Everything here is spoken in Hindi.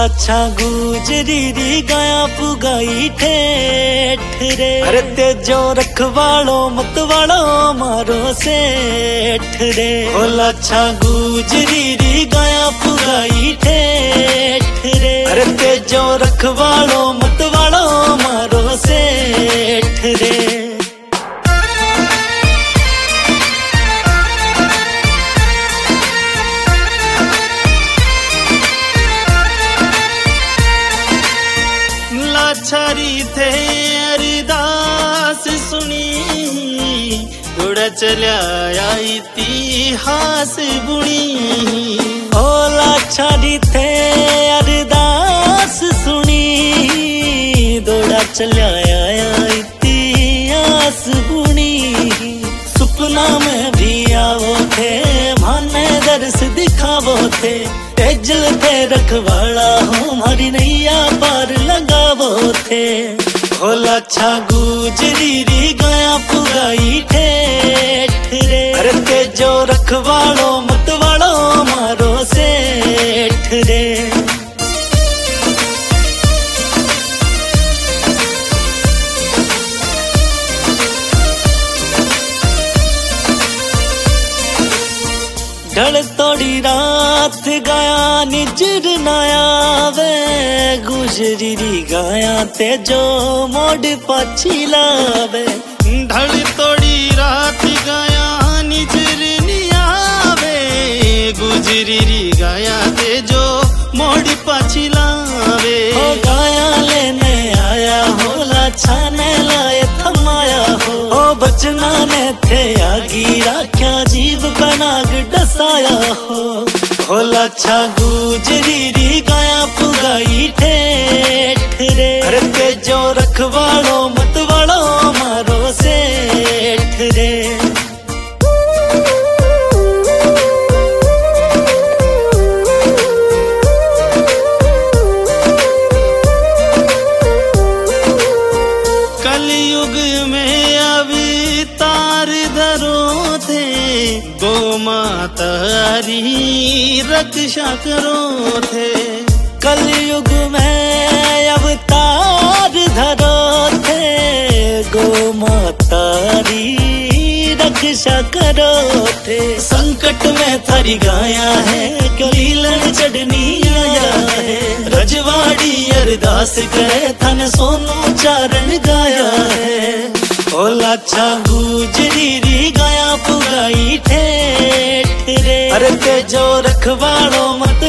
लाछा गुजरी री गाया पुगाई ठेठ रे। अरे तेजो रखवालो मत वालो मारो सेठ रे। ओ लाछा गुजरी री गाया पुगाई ठेठ रे। अरे तेजो रखवालो मत वालो मारो सेठ रे। लाचारी थे अरदास सुनी उड़ा चल्या इतिहास बुनी। ओ लाचारी थे अरदास सुनी दौड़ा चल्या इतिहास बुनी। सुपना में भी आवो थे माने दर्श दिखावो थे। तेजल थे रखवाला हो हमारी नैया पार लगावो थे। ओ लाछा गुजरी री गाया पुगाई ठेठ रे। अरे तेजो रखवालो मत वालो मारो सेठ रे। ढल तोड़ी रात गाया निजर नाया वे गुजरी री गाया तेजो मोड़ पाछी लावे। ढल तोड़ी रात गाया निजर नियावे गुजरी री गाया तेजो मोड़ पाछी लावे। ओ गाया लेने आया हो लाछा ने लाए थमाया हो। ओ बचना ने थे आगी राख्या जीव बनाग डसाया हो। ओ लाछा गुजरी री गाया पुगाई ठेठ रे। अरे तेजो रखवालो मत वालो मारो सेठ रे। कलयुग में अवतार धरो थे गो मातारी रक्षा करो थे। कलयुग में अवतार धरो थे गो मातारी रक्षा करो थे। संकट में थारी गाया है कलीलन चढ़नी आया है। रजवाड़ी अरदास करे थन सोनू चारण गाया है। ओ लाछा गुजरी री गाया पुगाई ठेठ रे। अरे तेजो रखवालो मत